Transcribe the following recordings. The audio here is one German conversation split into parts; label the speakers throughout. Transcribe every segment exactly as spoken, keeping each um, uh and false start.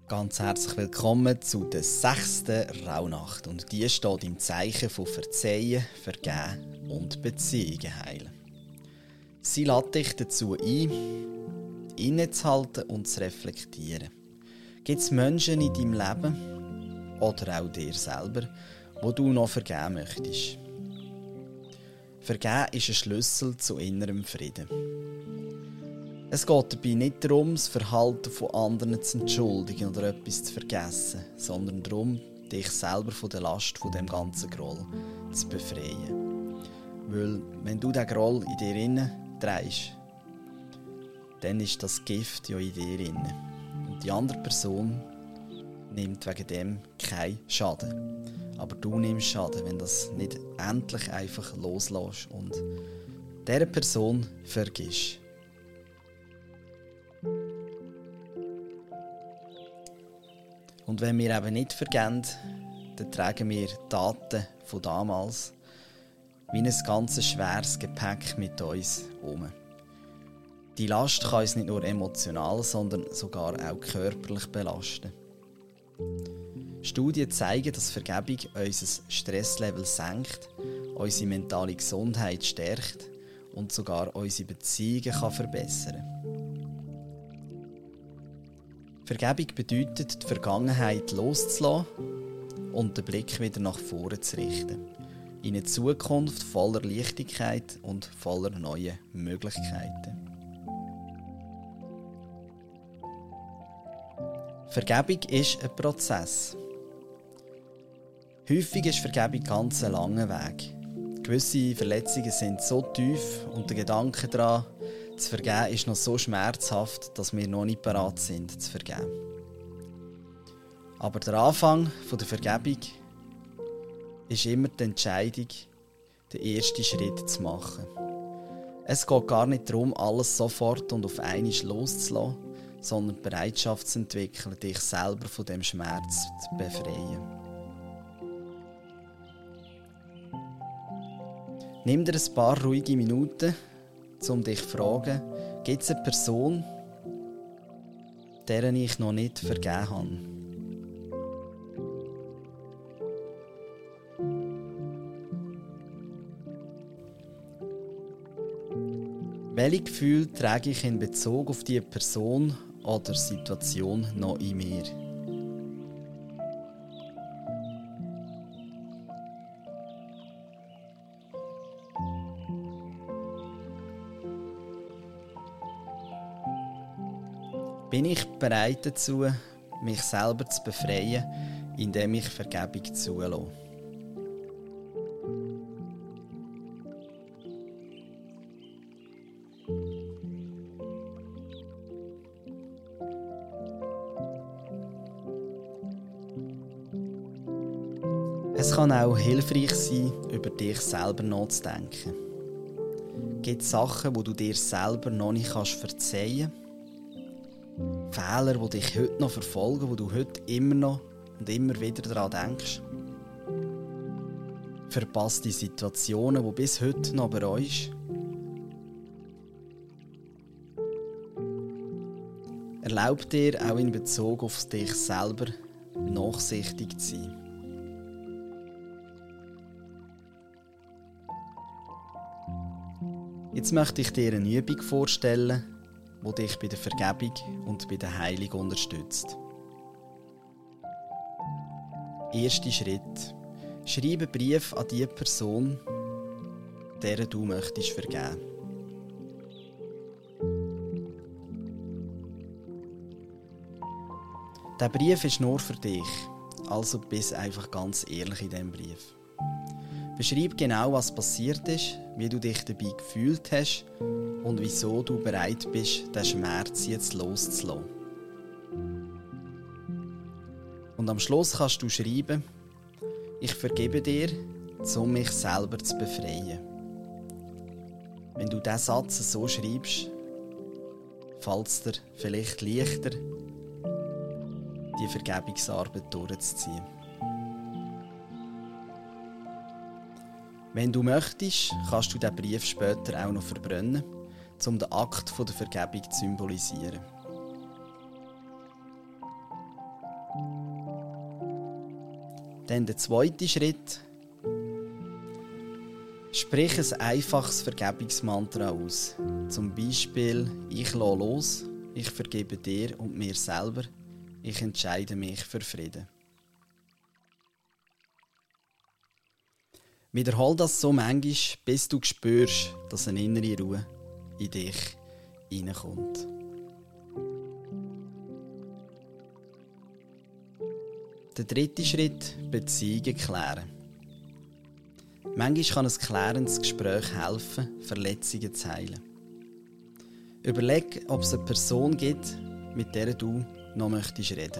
Speaker 1: Ganz herzlich willkommen zu der sechsten Rauhnacht. Und die steht im Zeichen von Verzeihen, Vergeben und Beziehungen heilen. Sie lädt dich dazu ein, innezuhalten und zu reflektieren. Gibt es Menschen in deinem Leben oder auch dir selber, wo du noch vergeben möchtest? Vergeben ist ein Schlüssel zu innerem Frieden. Es geht dabei nicht darum, das Verhalten von anderen zu entschuldigen oder etwas zu vergessen, sondern darum, dich selber von der Last von dem ganzen Groll zu befreien. Weil, wenn du den Groll in dir innen drehst, dann ist das Gift ja in dir innen. Und die andere Person nimmt wegen dem keinen Schaden. Aber du nimmst Schaden, wenn du das nicht endlich einfach loslässt und dieser Person vergisst. Und wenn wir eben nicht vergeben, dann tragen wir Taten von damals wie ein ganz schweres Gepäck mit uns um. Die Last kann uns nicht nur emotional, sondern sogar auch körperlich belasten. Studien zeigen, dass Vergebung unser Stresslevel senkt, unsere mentale Gesundheit stärkt und sogar unsere Beziehungen kann verbessern kann. Vergebung bedeutet, die Vergangenheit loszulassen und den Blick wieder nach vorne zu richten. In eine Zukunft voller Leichtigkeit und voller neuer Möglichkeiten. Vergebung ist ein Prozess. Häufig ist Vergebung ganz ein langer Weg. Gewisse Verletzungen sind so tief und der Gedanke daran, zu vergeben ist noch so schmerzhaft, dass wir noch nicht bereit sind, zu vergeben. Aber der Anfang der Vergebung ist immer die Entscheidung, den ersten Schritt zu machen. Es geht gar nicht darum, alles sofort und auf einmal loszulassen, sondern die Bereitschaft zu entwickeln, dich selber von dem Schmerz zu befreien. Nimm dir ein paar ruhige Minuten, um dich zu fragen, gibt es eine Person, deren ich noch nicht vergeben habe? Welche Gefühle trage ich in Bezug auf diese Person oder Situation noch in mir? Bin ich bereit dazu, mich selber zu befreien, indem ich Vergebung zulasse? Es kann auch hilfreich sein, über dich selber nachzudenken. Gibt es Sachen, die du dir selber noch nicht verzeihen kannst? Fehler, die dich heute noch verfolgen, wo du heute immer noch und immer wieder daran denkst? Verpasste Situationen, die bis heute noch bereust? Erlaub dir auch in Bezug auf dich selber nachsichtig zu sein. Jetzt möchte ich dir eine Übung vorstellen, die dich bei der Vergebung und bei der Heilung unterstützt. Erster Schritt. Schreibe einen Brief an die Person, der du möchtest vergeben. Der Brief ist nur für dich, also bist einfach ganz ehrlich in diesem Brief. Beschreib genau, was passiert ist, wie du dich dabei gefühlt hast und wieso du bereit bist, den Schmerz jetzt loszulassen. Und am Schluss kannst du schreiben, ich vergebe dir, um mich selber zu befreien. Wenn du diesen Satz so schreibst, fällt es dir vielleicht leichter, die Vergebungsarbeit durchzuziehen. Wenn du möchtest, kannst du den Brief später auch noch verbrennen, um den Akt der Vergebung zu symbolisieren. Dann der zweite Schritt. Sprich ein einfaches Vergebungsmantra aus. Zum Beispiel, ich lasse los, ich vergebe dir und mir selber, ich entscheide mich für Frieden. Wiederhol das so manchmal, bis du spürst, dass eine innere Ruhe in dich hineinkommt. Der dritte Schritt, Beziehungen klären. Manchmal kann ein klärendes Gespräch helfen, Verletzungen zu heilen. Überleg, ob es eine Person gibt, mit der du noch möchtest reden.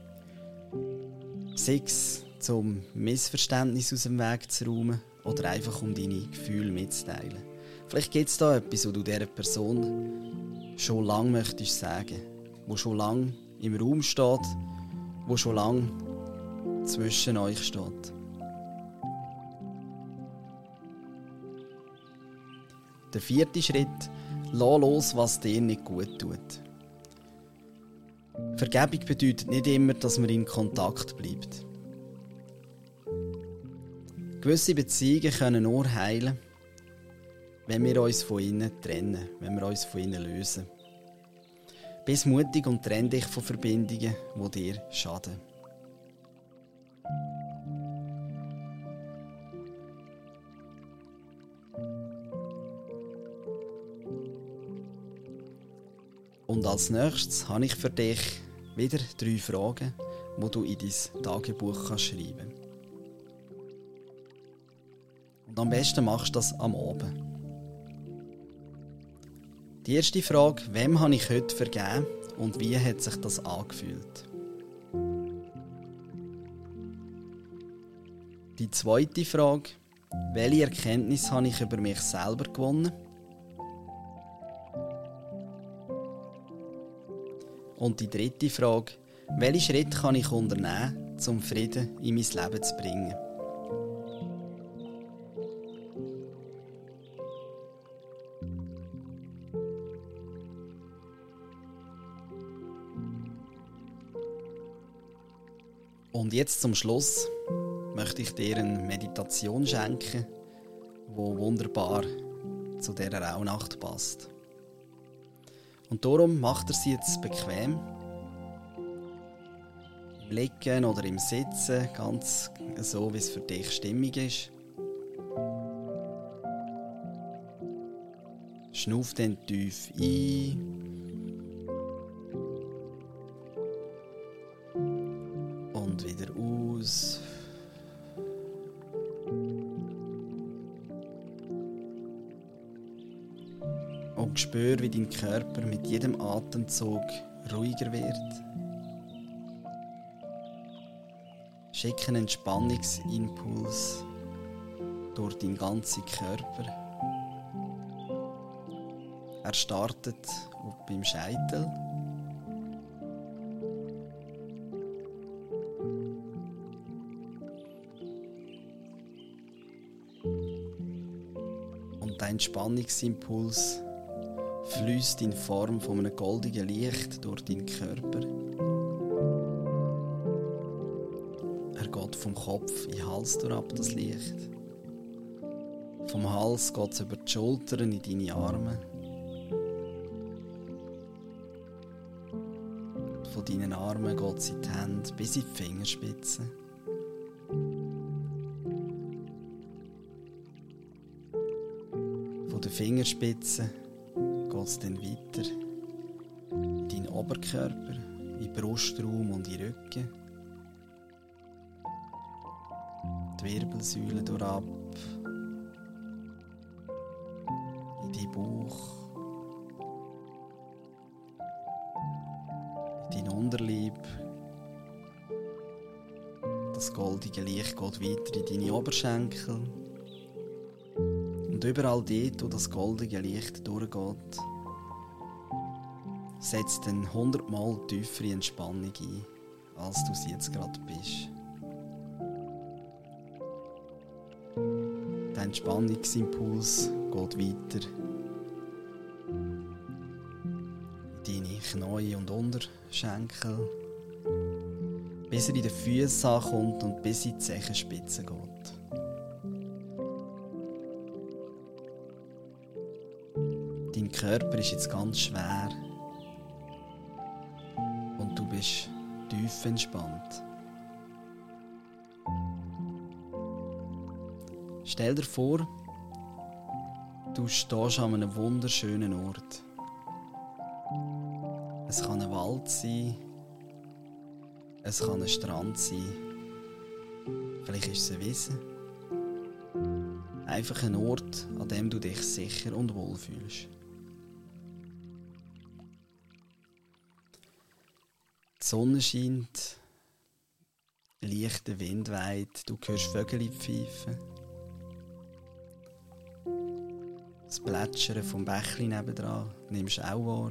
Speaker 1: Sei es, um Missverständnisse aus dem Weg zu räumen oder einfach um deine Gefühle mitzuteilen. Vielleicht gibt es da etwas, was du dieser Person schon lange möchtest sagen, wo schon lange im Raum steht, wo schon lange zwischen euch steht. Der vierte Schritt, lass los, was dir nicht gut tut. Vergebung bedeutet nicht immer, dass man in Kontakt bleibt. Gewisse Beziehungen können nur heilen, wenn wir uns von ihnen trennen, wenn wir uns von ihnen lösen. Bist mutig und trenn dich von Verbindungen, die dir schaden. Und als nächstes habe ich für dich wieder drei Fragen, die du in dein Tagebuch kannst schreiben kannst. Und am besten machst du das am Abend. Die erste Frage, wem habe ich heute vergeben und wie hat sich das angefühlt? Die zweite Frage, welche Erkenntnis habe ich über mich selber gewonnen? Und die dritte Frage, welche Schritte kann ich unternehmen, um Frieden in mein Leben zu bringen? Und jetzt zum Schluss möchte ich dir eine Meditation schenken, die wunderbar zu dieser Rauhnacht passt. Und darum macht er sie jetzt bequem. Im Liegen oder im Sitzen, ganz so, wie es für dich stimmig ist. Schnuff dann tief ein. Und wieder aus. Und spür, wie dein Körper mit jedem Atemzug ruhiger wird. Schick einen Entspannungsimpuls durch deinen ganzen Körper. Er startet beim Scheitel. Und dein Entspannungsimpuls fließt in Form von einem goldenen Licht durch deinen Körper. Er geht vom Kopf in den Hals durch ab, das Licht. Vom Hals geht es über die Schultern in deine Arme. Von deinen Armen geht es in die Hände bis in die Fingerspitzen. Von den Fingerspitzen geht es dann weiter in deinen Oberkörper, in den Brustraum und in den Rücken. Die Wirbelsäule durchab, in deinen Bauch, in deinen Unterleib. Das goldige Licht geht weiter in deine Oberschenkel. Und überall dort, wo das goldige Licht durchgeht, setzt dann hundertmal tiefere Entspannung ein, als du sie jetzt gerade bist. Der Entspannungsimpuls geht weiter in deine Knie und Unterschenkel, bis er in den Füßen ankommt und bis in die Zechenspitze geht. Dein Körper ist jetzt ganz schwer und du bist tief entspannt. Stell dir vor, du stehst an einem wunderschönen Ort. Es kann ein Wald sein, es kann ein Strand sein, vielleicht ist es eine Wiese. Einfach ein Ort, an dem du dich sicher und wohl fühlst. Die Sonne scheint, leichter Wind weht, du hörst Vögel pfeifen. Das Plätschern vom Bächli nebendran nimmst du auch wahr.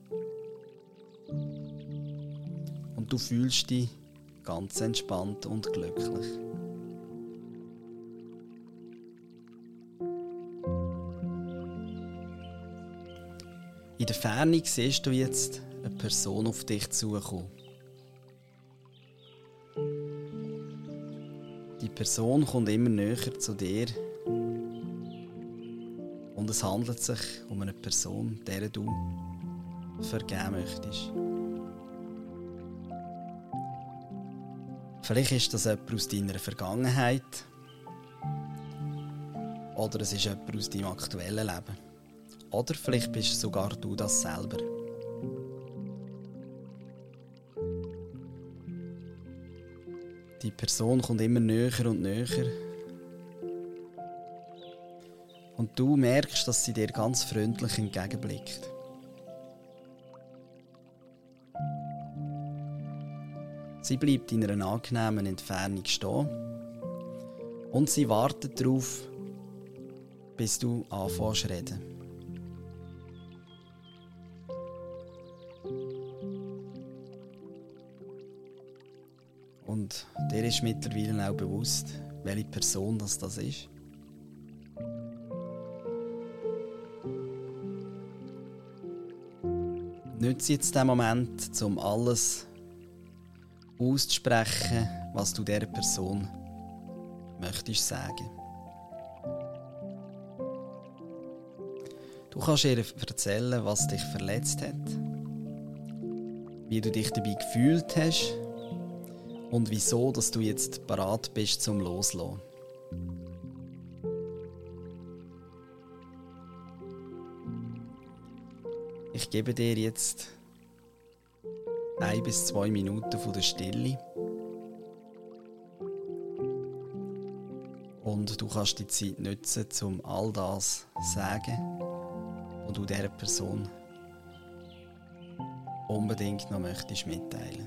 Speaker 1: Und du fühlst dich ganz entspannt und glücklich. In der Ferne siehst du jetzt eine Person auf dich zukommen. Die Person kommt immer näher zu dir und es handelt sich um eine Person, der du vergeben möchtest. Vielleicht ist das jemand aus deiner Vergangenheit oder es ist jemand aus deinem aktuellen Leben. Oder vielleicht bist sogar du das selber. Die Person kommt immer näher und näher. Und du merkst, dass sie dir ganz freundlich entgegenblickt. Sie bleibt in einer angenehmen Entfernung stehen und sie wartet darauf, bis du anfängst zu reden. Und dir ist mittlerweile auch bewusst, welche Person das, das ist. Nutze jetzt den Moment, um alles auszusprechen, was du dieser Person möchtest sagen. Du kannst ihr erzählen, was dich verletzt hat, wie du dich dabei gefühlt hast und wieso, dass du jetzt bereit bist zum Loslassen. Ich gebe dir jetzt ein bis zwei Minuten von der Stille. Und du kannst die Zeit nutzen, um all das zu sagen, was du dieser Person unbedingt noch möchtest mitteilen.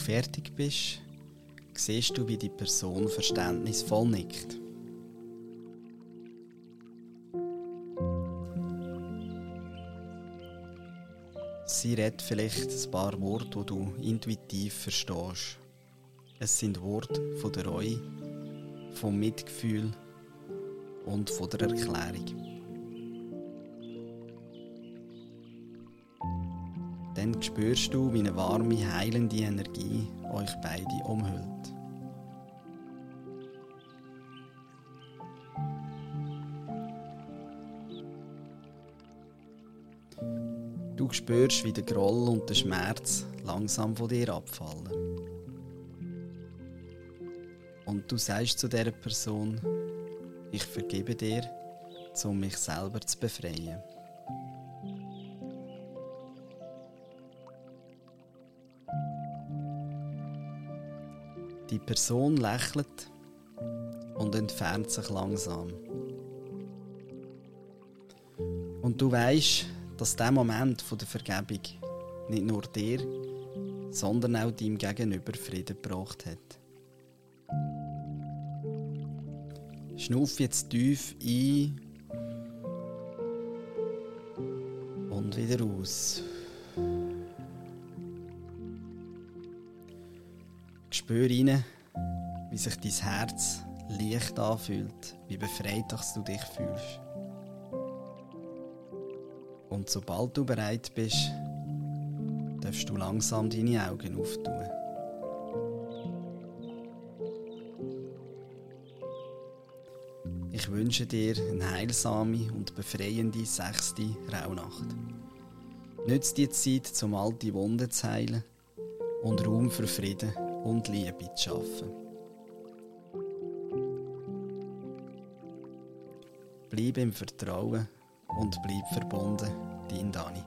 Speaker 1: fertig bist, siehst du, wie die Person verständnisvoll nickt. Sie redet vielleicht ein paar Worte, die du intuitiv verstehst. Es sind Worte von der Reue, vom Mitgefühl und von der Erklärung. Dann spürst du, wie eine warme, heilende Energie euch beide umhüllt. Du spürst, wie der Groll und der Schmerz langsam von dir abfallen. Und du sagst zu dieser Person: Ich vergebe dir, um mich selber zu befreien. Die Person lächelt und entfernt sich langsam. Und du weisst, dass dieser Moment der Vergebung nicht nur dir, sondern auch deinem Gegenüber Frieden gebracht hat. Schnuff jetzt tief ein und wieder aus. Spür rein, wie sich dein Herz leicht anfühlt, wie befreit du dich fühlst. Und sobald du bereit bist, darfst du langsam deine Augen auftun. Ich wünsche dir eine heilsame und befreiende sechste Rauhnacht. Nütze die Zeit, um alte Wunden zu heilen und Raum für Frieden und Liebe zu schaffen. Bleib im Vertrauen und bleib verbunden, dein Dani.